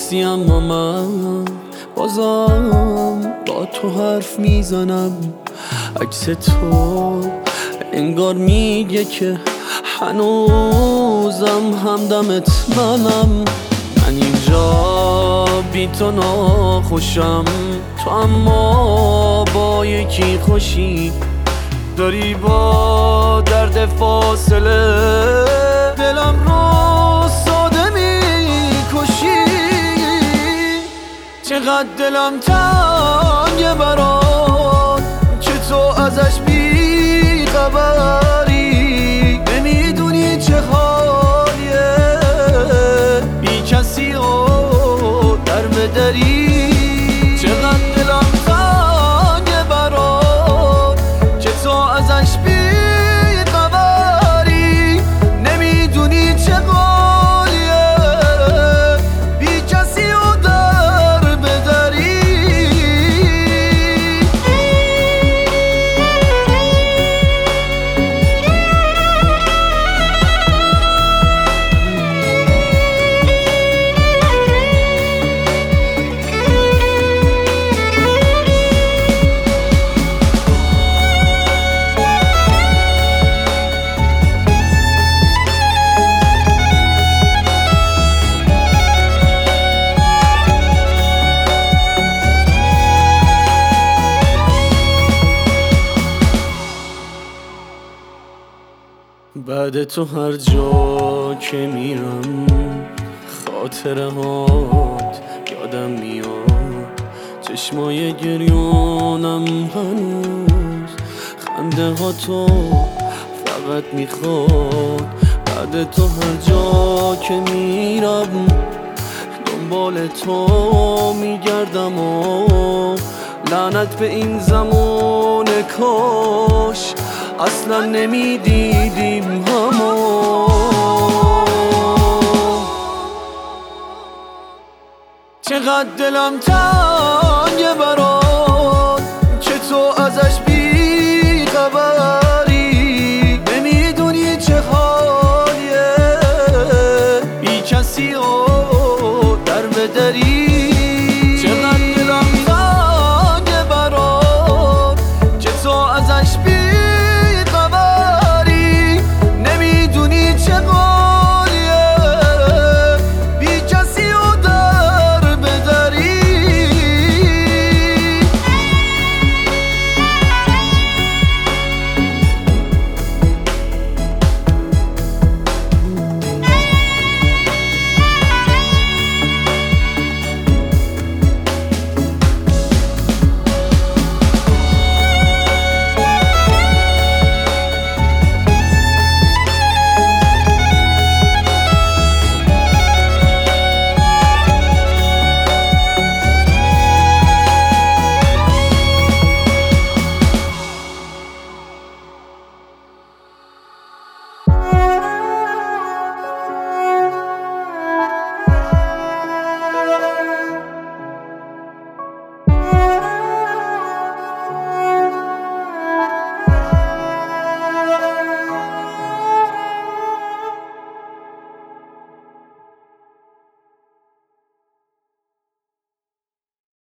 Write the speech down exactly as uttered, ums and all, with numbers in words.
نیستی اما من بازم با تو حرف میزنم. عکس تو انگار میگه که هنوزم همدمت منم. من اینجا بی تو ناخوشم، تو اما با یکی خوشی. داری با درد فاصله دلم رو ساده میکشی. چقدر دلم تنگه برات که تو ازش بی خبری. نمیدونی چه حالیه بی کسی و در بدری. چقدر دلم تنگه برات که تو ازش بی خبری. نمیدونی چه حالیه بی کسی و در بدری. بعد تو هر جا که میرم خاطره هات یادم میاد. چشمای گریانم هنوز خنده ها تو فقط میخواد. بعد تو هر جا که میرم دنبال تو میگردم و لعنت به این زمان کاش اصلا نمیدیدیم همو. چقدر دلم تنگه برات